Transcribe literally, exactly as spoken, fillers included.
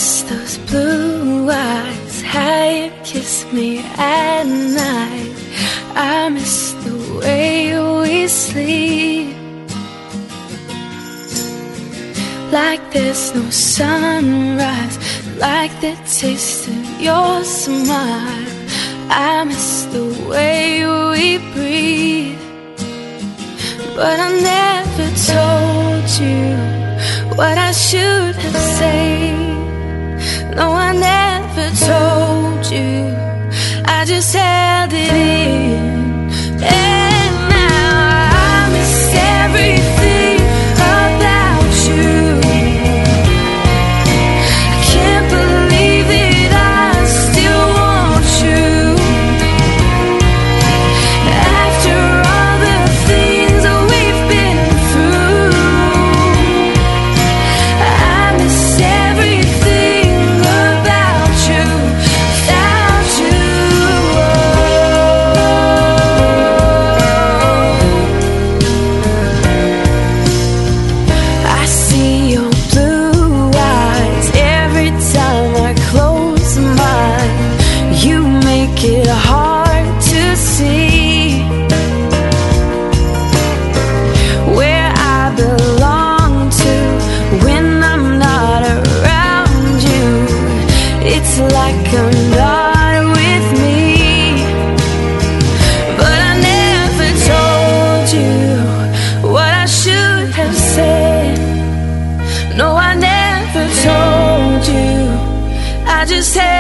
miss those blue eyes, how you kiss me at night. I miss the way we sleep, like there's no sunrise, like the taste of your smile. I miss the way we breathe, but I never told you what I should have said. No, I never told you, I just held it in. And now I miss everything about you. I can't believe that I still want you. After all the things that we've been through, I miss everything about you without you. I see your blue eyes every time I close mine. You make it hard to see where I belong to when I'm not around you. It's like I'm not with me, but I never told you what I should have said. No, I never told you, I just had